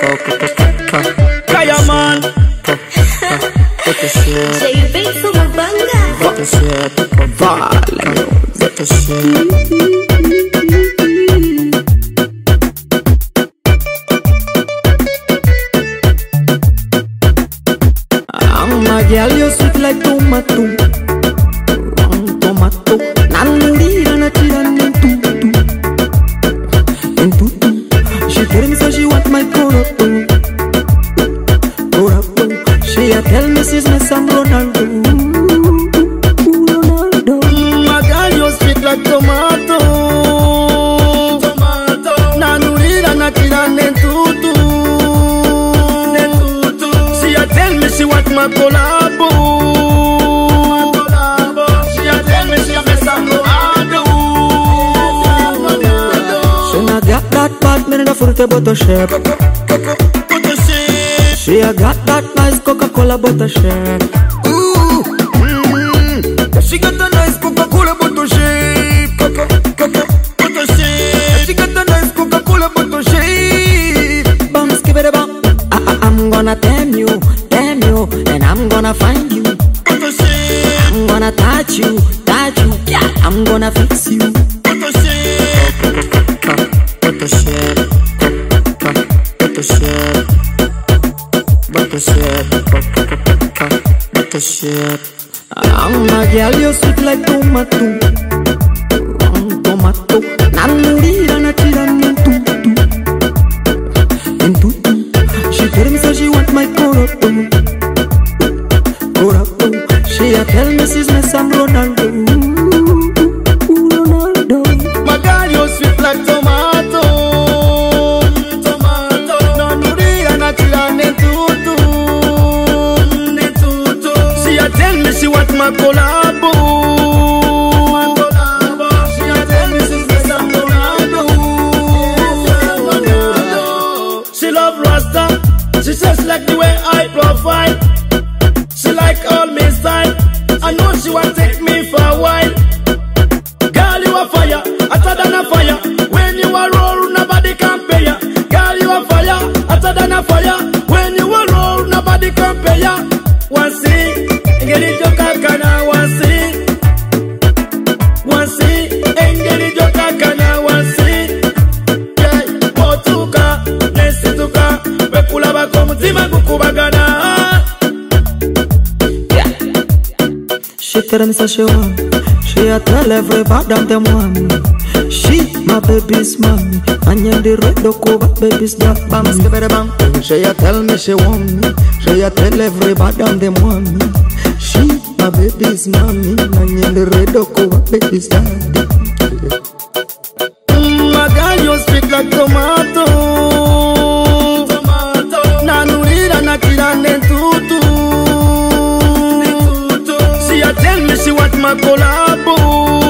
Kaya man. JB Sumabanga. My girl, you sweet like tomato. Tomato. Nanurira na tirani tutu. She tell me so she want my corapo. She a tell me she's my Sam Ronaldo. My girl, you sweet like tomato. Nanurira na tirani tutu. She a tell me she want my collabo. She a tell me she a my Sam Ronaldo. She not got that bad man in the fruit butter shape. She a got that nice Coca-Cola butter shape. She got a nice Coca-Cola butter shape. Butter shape. She got a nice Coca-Cola butter shape. Bam, skip it bam. I'm gonna damn you, and I'm gonna find you. Butter shape. I'm gonna touch you, yeah. I'm gonna fix you. Butter shape. Butter shape. Butter shape. Butter shape. I'm a girl, you sweet like tomato. Tomato. Nanurira na tirani tutu. She tell me so she want my corapo. She a tell me she's my Sam Ronaldo. My girl, you sweet like tomato. Nanurira na tirani tutu. She a tell me she want my collabo. She a tell me she's my Sam Ronaldo. She love Rasta. She says like the way I profile. She like all me style. I know she want take me for a while. Girl, you a fire, hotter than a fire. When you a roll, nobody can pay ya. Girl, you a fire, hotter than a fire. When you a roll, nobody can pay ya. One see, get it your kakana. One see, get it your kakana. One see, yeah, motuka, nesituka, bekula bako mutima kukubagana. She tell me so she want. She a tell everybody them want me. She my baby's mommy. And you the red doko baby's dog. Bam, skip it bam. She a tell me she want me. She a tell everybody them want me. She my baby's mommy. And you the red doko baby's dog. My girl, you speak like tomato. Nanurira na tirani tutu. She a tell me she want my collabo.